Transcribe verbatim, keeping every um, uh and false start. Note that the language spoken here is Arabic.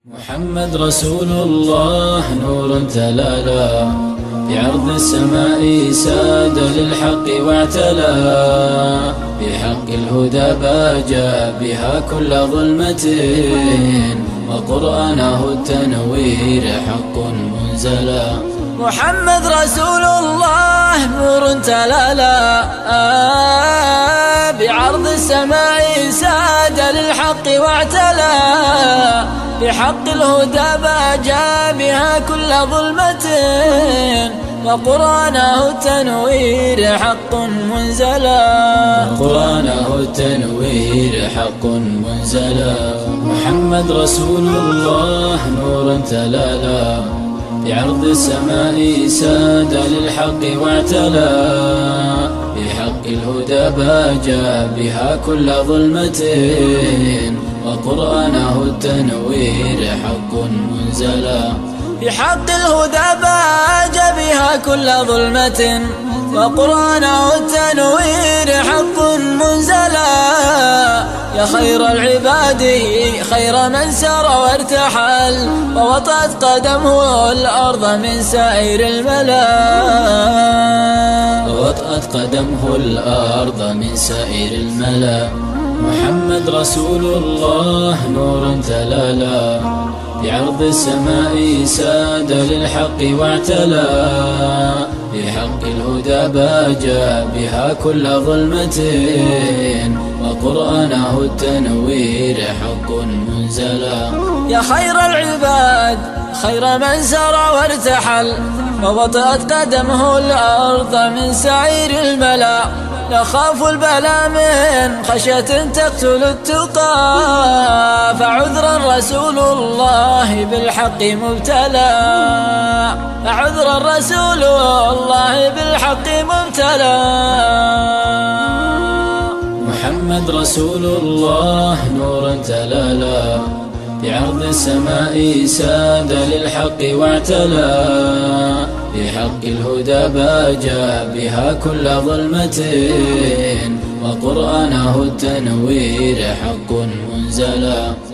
محمد رسول الله نور تلالا بعرض السماء ساد للحق واعتلى بحق الهدى باجى بها كل ظلمة وقرآنه التنوير حق منزلا. محمد رسول الله نور تلالا بعرض السماء ساد للحق واعتلى بحق الهدى باجى بها كل ظلمة وقرآنه التنوير حق منزلا. قرآنه التنوير حق منزلا. محمد رسول الله نور تلالا بعرض السماء ساد للحق واعتلى بحق الهدى باجى بها كل ظلمة وقرآنه التنوير حق منزلا. بحق الهدى باجى بها كل ظلمة وقرآنه التنوير حق منزلا. يا خير العباد خير من سار وارتحل ووطأت قدمه الأرض من سائر الملا. ووطأت قدمه الأرض من سائر الملا. محمد رسول الله نور تلالا بعرض السماء ساد للحق واعتلى بحق الهدى باجى بها كل ظلمة وقرآنه التنوير حق منزلا. يا خير العباد خير من سار وارتحل ووطأت قدمه الأرض من سعير الملا. نخاف البلاء من خشية تقتل التقى فعذرا رسول الله بالحق مبتلى. فعذرا رسول الله بالحق مبتلى. محمد رسول الله نور تلالا بعرض السماء ساد للحق واعتلى بحق الهدى باجى بها كل ظلمة وقرآنه التنوير حق منزلا.